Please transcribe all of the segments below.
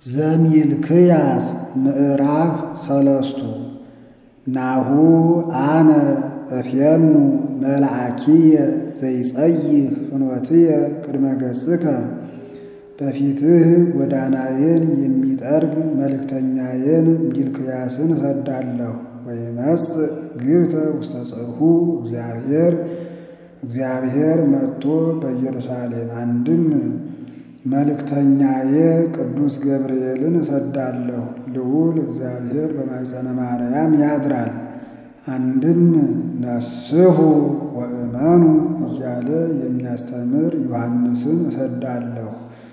ዘሚልክያስ ምዕራፍ ሰለስቱ ናሁ አነ እፌኑ መልአኪየ ዘይጸይህ ፍኖትየ ቅድመ ገጽከ በፊትህ ጎዳናዬን የሚጠርግ መልእክተኛዬን ሚልክያስን እሰዳለሁ። ወይመጽእ ግብተ ውስተ ጽርሑ እግዚአብሔር መጥቶ በኢየሩሳሌም አንድም መልእክተኛዬ ቅዱስ ገብርኤልን እሰዳለሁ። ልዑል እግዚአብሔር በማኅፀነ ማርያም ያድራል። አንድም ነስሑ ወእመኑ እያለ የሚያስተምር ዮሐንስን እሰዳለሁ።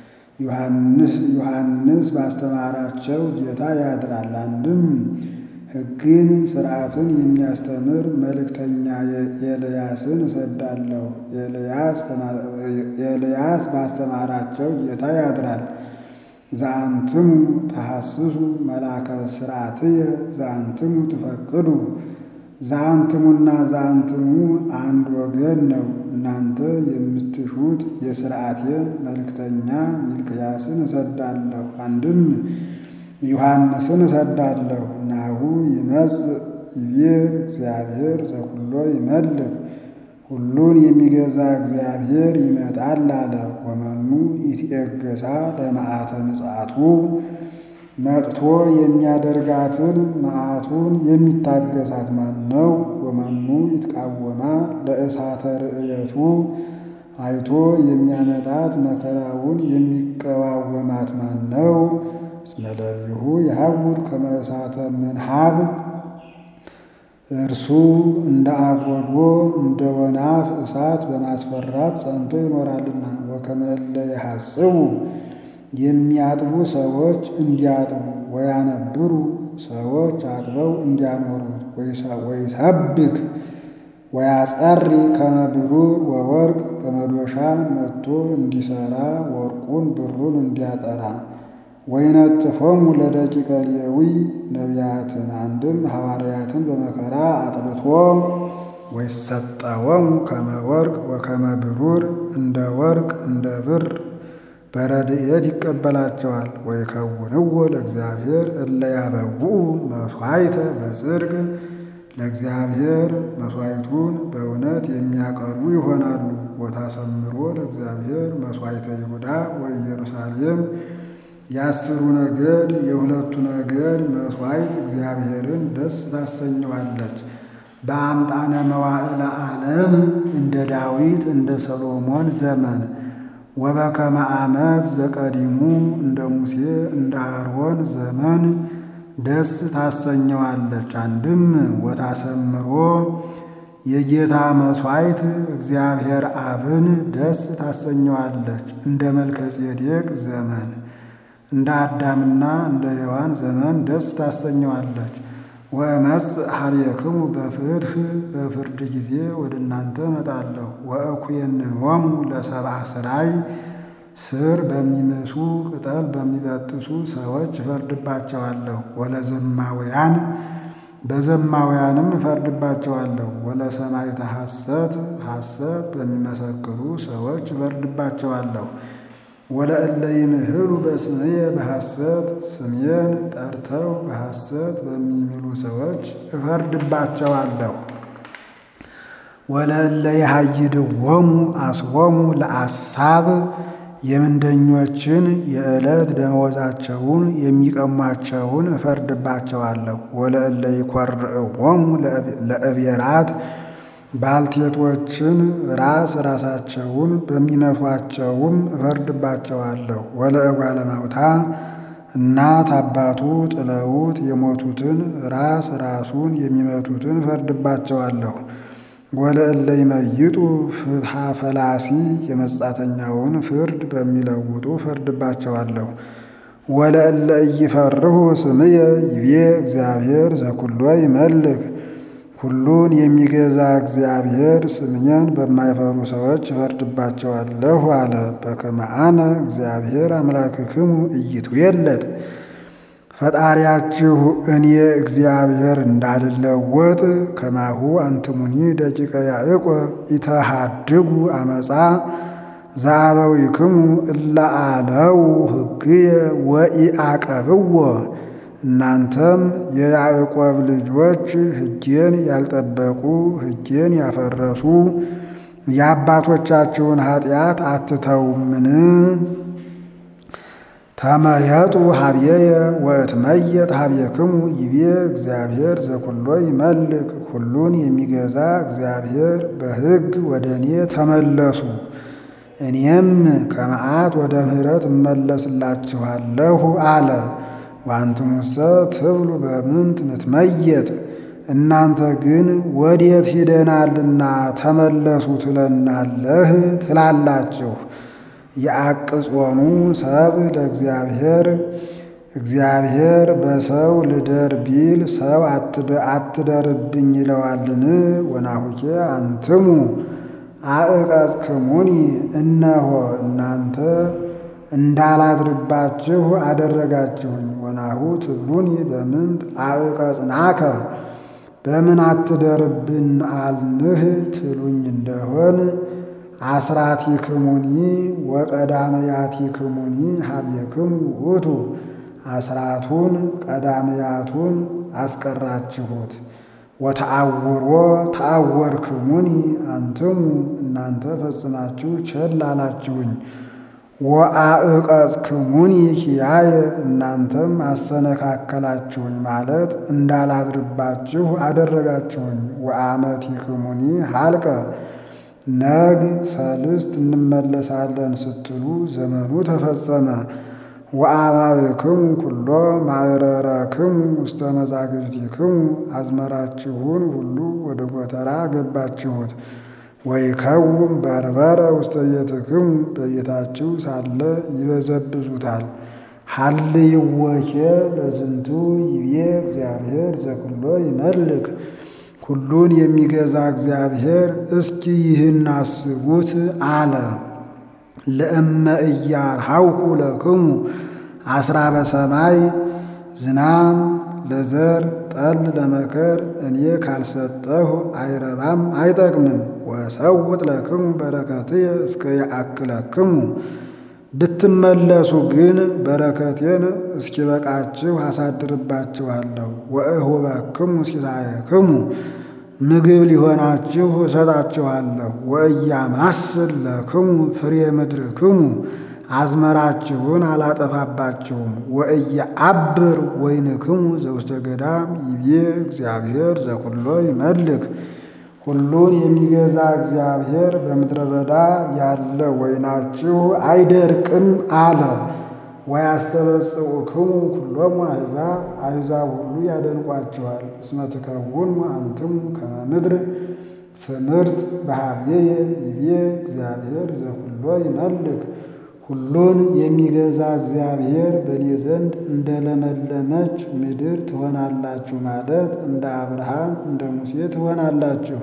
ዮሐንስ ባስተማራቸው ጌታ ያድራል። አንድም ሕግን ሥርዓትን የሚያስተምር መልእክተኛ ኤልያስን እሰዳለሁ። ኤልያስ ባስተማራቸው ጌታ ያድራል። ዘአንትሙ ተሐስሱ መላከ ሥርዓትየ ዘአንትሙ ትፈቅዱ። ዘአንትሙና ዘአንትሙ አንድ ወገን ነው። እናንተ የምትሹት የሥርዓቴን መልእክተኛ ሚልክያስን እሰዳለሁ። አንድም ዮሐንስን እሰዳለሁ። ናሁ ይመጽእ ይቤ እግዚአብሔር ዘኩሎ ይመልክ። ሁሉን የሚገዛ እግዚአብሔር ይመጣል አለ። ወመኑ ይትዔገሣ ለመዓተ ምጽአቱ። መጥቶ የሚያደርጋትን መዓቱን የሚታገሳት ማን ነው? ወመኑ ይትቃወማ ለእሳተ ርእየቱ። አይቶ የሚያመጣት መከራውን የሚቀዋወማት ማን ነው? እስመ ለሊሁ ይሐውር ከመ እሳተ ምንሃብ። እርሱ እንደ አጎዶ እንደ ወናፍ እሳት በማስፈራት ጸንቶ ይኖራልና። ወከመ እለ ይሐጽቡ የሚያጥቡ ሰዎች እንዲያጥቡ፣ ወያነብሩ ሰዎች አጥበው እንዲያኖሩት፣ ወይሰብክ ወያጸሪ ከመ ብሩር ወወርቅ በመዶሻ መጥቶ እንዲሠራ ወርቁን ብሩን እንዲያጠራ። ወይነጥፎሙ ለደቂቀ ሌዊ ነቢያትን አንድም ሐዋርያትን በመከራ አጥብቶ ወይሰጠወሙ ከመ ወርቅ ወከመ ብሩር እንደ ወርቅ እንደ ብር በረድኤት ይቀበላቸዋል። ወይከውንዎ ለእግዚአብሔር እለ ያበውኡ መሥዋዕተ በጽድቅ። ለእግዚአብሔር መሥዋዕቱን በእውነት የሚያቀርቡ ይሆናሉ። ወታሰምሮ ለእግዚአብሔር መሥዋዕተ ይሁዳ ወኢየሩሳሌም። የአስሩ ነገድ የሁለቱ ነገድ መሥዋዕት እግዚአብሔርን ደስ ታሰኘዋለች። በአምጣነ መዋዕለ ዓለም እንደ ዳዊት እንደ ሰሎሞን ዘመን። ወበከመ ዓመት ዘቀዲሙ እንደ ሙሴ እንደ አሮን ዘመን ደስ ታሰኘዋለች። አንድም ወታሰምሮ የጌታ መሥዋዕት እግዚአብሔር አብን ደስ ታሰኘዋለች። እንደ መልከ ጼዴቅ ዘመን እንደ አዳምና እንደ ሔዋን ዘመን ደስ ታሰኘዋለች። ወእመጽእ ኀቤክሙ በፍትሕ በፍርድ ጊዜ ወደ እናንተ እመጣለሁ። ወእኩየንሆሙ ለሰብአ ሥራይ ስር በሚምሱ ቅጠል በሚበጥሱ ሰዎች እፈርድባቸዋለሁ። ወለዘማውያን በዘማውያንም እፈርድባቸዋለሁ። ወለሰማዕተ ሐሰት ሐሰት በሚመሰክሩ ሰዎች እፈርድባቸዋለሁ። ወለእለ ይምህሉ በስምየ በሐሰት ስሜን ጠርተው በሐሰት በሚምሉ ሰዎች እፈርድባቸዋለሁ። ወለእለ ይሃይድዎሙ አስቦሙ ለአሳብ የምንደኞችን የዕለት ደመወዛቸውን የሚቀሟቸውን እፈርድባቸዋለሁ። ወለእለ ይኰርዕዎሙ ለእብየራት ባልቴቶችን ራሳቸውን በሚመቷቸውም እፈርድባቸዋለሁ። ወለእጓለ እማውታ እናት አባቱ ጥለውት የሞቱትን ራሱን የሚመቱትን እፈርድባቸዋለሁ። ወለእለ ይመይጡ ፍትሐ ፈላሲ የመጻተኛውን ፍርድ በሚለውጡ እፈርድባቸዋለሁ። ወለእለ ኢይፈርሁ ስምየ ይቤ እግዚአብሔር ዘኩሎ ይመልክ። ሁሉን የሚገዛ እግዚአብሔር ስምኛን በማይፈሩ ሰዎች እፈርድባቸዋለሁ አለ። በከመ አነ እግዚአብሔር አምላክክሙ ኢይትዌለጥ። ፈጣሪያችሁ እኔ እግዚአብሔር እንዳልለወጥ ከማሁ አንትሙኒ ደቂቀ ያዕቆብ ኢተሃድጉ አመፃ ዘአበዊክሙ እለ አለው ሕግየ ወኢአቀብዎ እናንተም የያዕቆብ ልጆች ሕጌን ያልጠበቁ ሕጌን ያፈረሱ የአባቶቻችሁን ኃጢአት አትተውምን? ተመየጡ ሀብየየ ወእትመየጥ ሀብየክሙ ይቤ እግዚአብሔር ዘኩሎ ይመልክ። ሁሉን የሚገዛ እግዚአብሔር በሕግ ወደ እኔ ተመለሱ፣ እኔም ከመዓት ወደ ምሕረት እመለስላችኋለሁ አለ። ወአንትሙሰ ትብሉ በምንት ንትመየጥ እናንተ ግን ወዴት ሂደናልና ተመለሱ ትለናለህ ትላላችሁ። የአቅጾሙ ሰብ ለእግዚአብሔር እግዚአብሔር በሰው ልደር ቢል ሰው አትደርብኝ ይለዋልን? ወናሁኬ አንትሙ አዕቀጽክሙኒ እነሆ እናንተ እንዳላድርባችሁ አደረጋችሁኝ። ወናሁ ትብሉኒ በምንት አዕቀጽናከ በምን አትደርብን አልንህ ትሉኝ እንደሆን አስራቲክሙኒ ወቀዳመያቲክሙኒ ሀብየክሙ ውእቱ አስራቱን ቀዳመያቱን አስቀራችሁት። ወተአውሮ ተአወርክሙኒ አንትሙ እናንተ ፈጽማችሁ ቸል አላችሁኝ። ወአዕቀጽክሙኒ ኪያየ እናንተም አሰነካከላችሁኝ ማለት እንዳላድርባችሁ አደረጋችሁኝ። ወአመቲክሙኒ ሀልቀ ነግ ሰልስት እንመለሳለን ስትሉ ዘመኑ ተፈጸመ። ወአባብክሙ ኩሎ ማዕረረክሙ ውስተ መዛግብቲክሙ አዝመራችሁን ሁሉ ወደ ጎተራ ገባችሁት። ወይከውን በርበረ ውስተ ቤትክሙ በቤታችሁ ሳለ ይበዘብዙታል። ሀልይወኬ ለዝንቱ ይቤ እግዚአብሔር ዘኩሎ ይመልክ። ሁሉን የሚገዛ እግዚአብሔር እስኪ ይህን አስቡት አለ። ለእመ ኢያርሐውኩ ለክሙ አስራ በሰማይ ዝናም ለዘር ጠል ለመከር እኔ ካልሰጠሁ አይረባም አይጠቅምም። ወሰውጥ ለክሙ በረከትየ እስከ ያአክለክሙ ብትመለሱ ግን በረከቴን እስኪበቃችሁ አሳድርባችኋለሁ። ወእሁበክሙ ሲሳየክሙ ምግብ ሊሆናችሁ እሰጣችኋለሁ። ወእያማስል ለክሙ ፍሬ ምድርክሙ አዝመራችሁን አላጠፋባችሁም። ወእየዐብር ወይንክሙ ዘውስተ ገዳም ይቤ እግዚአብሔር ዘኩሎ ይመልክ። ሁሉን የሚገዛ እግዚአብሔር በምድረ በዳ ያለ ወይናችሁ አይደርቅም አለ። ወያስተበጽኡክሙ ኩሎሙ አሕዛብ አሕዛብ ሁሉ ያደንቋችኋል። እስመ ትከውኑ አንትሙ ከመ ምድር ስምርት በኀቤየ ይቤ እግዚአብሔር ዘኩሎ ይመልክ። ሁሉን የሚገዛ እግዚአብሔር በእኔ ዘንድ እንደ ለመለመች ምድር ትሆናላችሁ ማለት እንደ አብርሃም እንደ ሙሴ ትሆናላችሁ።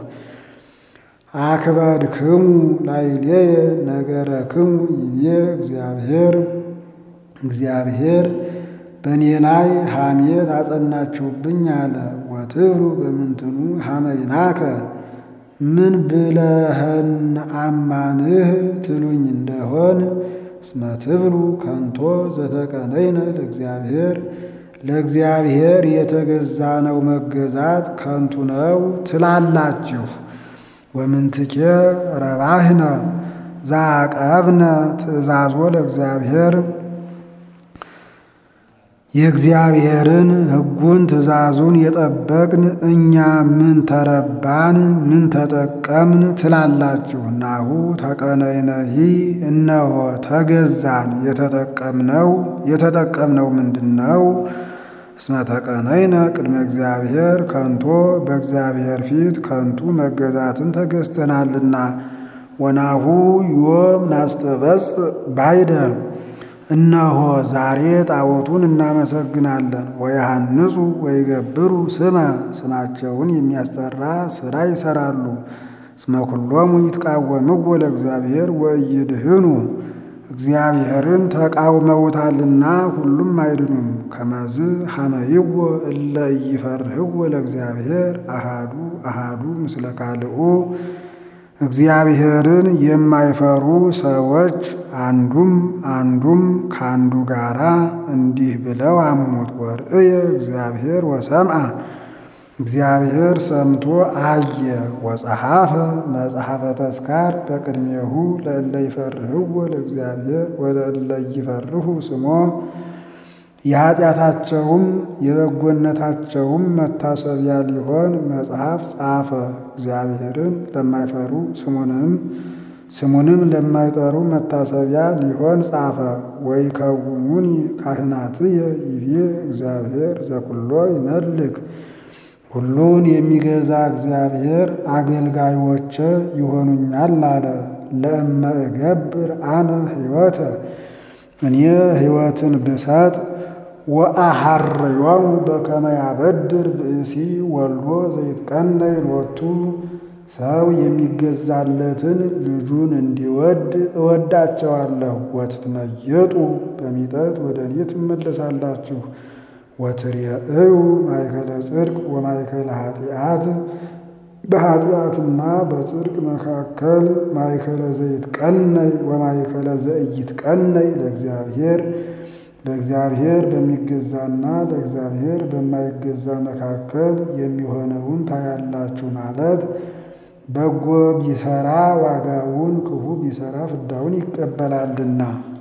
አክበድክሙ ላዕሌየ ነገረክሙ ይቤ እግዚአብሔር እግዚአብሔር በእኔ ላይ ሐሜት አጸናችሁብኝ አለ። ወትብሉ በምንትኑ ሐመይናከ ምን ብለህን አማንህ ትሉኝ እንደሆን እስመ ትብሉ ከንቶ ዘተቀነይነ ለእግዚአብሔር ለእግዚአብሔር የተገዛ ነው መገዛት ከንቱ ነው ትላላችሁ። ወምንትኬ ረባህነ ዘዐቀብነ ትእዛዞ ለእግዚአብሔር የእግዚአብሔርን ሕጉን ትእዛዙን የጠበቅን እኛ ምን ተረባን ምን ተጠቀምን ትላላችሁ። ናሁ ተቀነይነሂ እነሆ ተገዛን የተጠቀምነው ምንድነው? እስመ ተቀነይነ ቅድመ እግዚአብሔር ከንቶ በእግዚአብሔር ፊት ከንቱ መገዛትን ተገዝተናልና። ወናሁ ዮም ናስተበጽእ ባይደ እነሆ ዛሬ ጣዖቱን እናመሰግናለን። ወይሃንጹ ወይገብሩ ስማቸውን የሚያስጠራ ሥራ ይሠራሉ። እስመ ኩሎሙ ይትቃወምዎ ለእግዚአብሔር ወኢይድህኑ እግዚአብሔርን ተቃውመውታልና ሁሉም አይድኑም። ከመዝ ሐመይዎ እለ ኢይፈርህዎ ለእግዚአብሔር አሃዱ አሃዱ ምስለ ካልኡ እግዚአብሔርን የማይፈሩ ሰዎች አንዱም ከአንዱ ጋራ እንዲህ ብለው አሙት። ወርእየ እግዚአብሔር ወሰምዐ እግዚአብሔር ሰምቶ አየ። ወጸሐፈ መጽሐፈ ተስካር በቅድሜሁ ለእለ ይፈርህዎ ለእግዚአብሔር ወለእለ ይፈርሁ ስሞ የኃጢአታቸውም የበጎነታቸውም መታሰቢያ ሊሆን መጽሐፍ ጻፈ። እግዚአብሔርን ለማይፈሩ ስሙንም ለማይጠሩ መታሰቢያ ሊሆን ጻፈ። ወይከውኑኒ ካህናትየ ይቤ እግዚአብሔር ዘኩሎ ይመልክ ሁሉን የሚገዛ እግዚአብሔር አገልጋዮቼ ይሆኑኛል አለ። ለእመ እገብር አነ ሕይወተ እኔ ሕይወትን ብሰጥ ወአሐርዮሙ በከመ ያበድር ብእሲ ወልዶ ዘይትቀነይ ሎቱ ሰው የሚገዛለትን ልጁን እንዲወድ እወዳቸዋለሁ። ወትትመየጡ በሚጠት ወደ እኔ ትመለሳላችሁ። ወትሬእዩ ማእከለ ጽድቅ ወማእከለ ኃጢአት በኃጢአትና በጽድቅ መካከል ማእከለ ዘይትቀነይ ወማእከለ ዘኢይትቀነይ ለእግዚአብሔር በሚገዛና ለእግዚአብሔር በማይገዛ መካከል የሚሆነውን ታያላችሁ ማለት በጎ ቢሰራ ዋጋውን ክፉ ቢሰራ ፍዳውን ይቀበላልና።